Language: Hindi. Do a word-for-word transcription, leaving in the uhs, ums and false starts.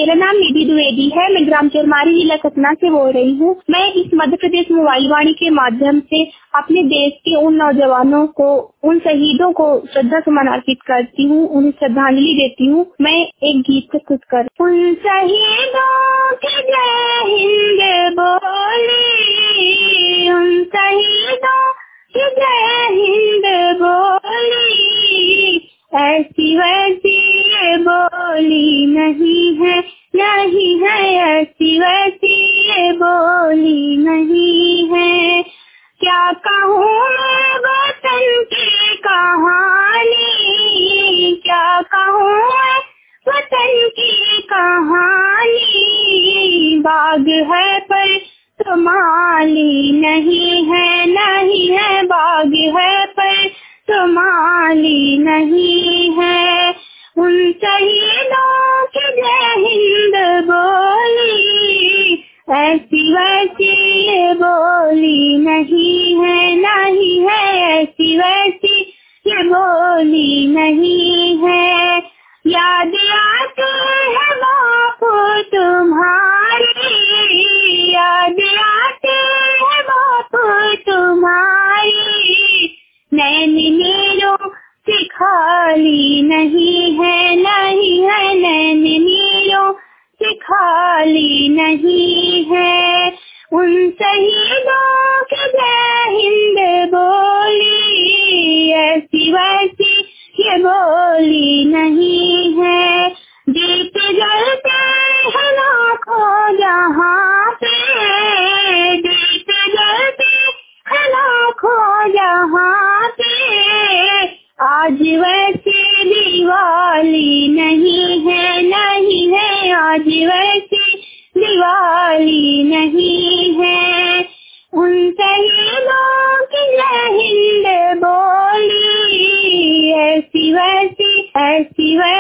मेरा नाम निधि द्विवेदी है। मैं ग्राम चरमारी जिला सतना से बोल रही हूँ। मैं इस मध्य प्रदेश मोबाइल वाणी के माध्यम से अपने देश के उन नौजवानों को, उन शहीदों को श्रद्धा सुमन अर्पित करती हूँ, उन्हें श्रद्धांजलि देती हूँ। मैं एक गीत प्रस्तुत कर उन शहीदों की जय हिंद बोली, उन शहीदों की जय हिंद बोली, ऐसी वैसी ये बोली नहीं है, नहीं है, ऐसी वैसी ये बोली नहीं है। क्या कहूँ मैं वतन की कहानी, क्या कहूँ मैं वतन की कहानी, बाग है पर तो माली नहीं है, नहीं है, बाग है पर तो माली नहीं है। उन शहीदों की जय हिंद बोली, ऐसी वैसी ये बोली नहीं है, नहीं है, ऐसी वैसी ये बोली नहीं है। याद आते हैं बापू तुम्हारी, याद आते हैं बापू तुम्हारी, नैन नीरों से खाली नहीं है, नहीं है, नैन नीरों से खाली नहीं है। उन शहीदों की जय हिंद बोली, ऐसी वैसी ये बोली नहीं है। दीप जलते हैं लाखों जहाँ पे, दीप जलते हैं लाखों जहाँ पे, आज वैसी दिवाली नहीं है, नहीं है, आज वैसी दिवाली नहीं है। उन शहीदों की जय हिंद बोली, ऐसी वैसी, ऐसी वैसी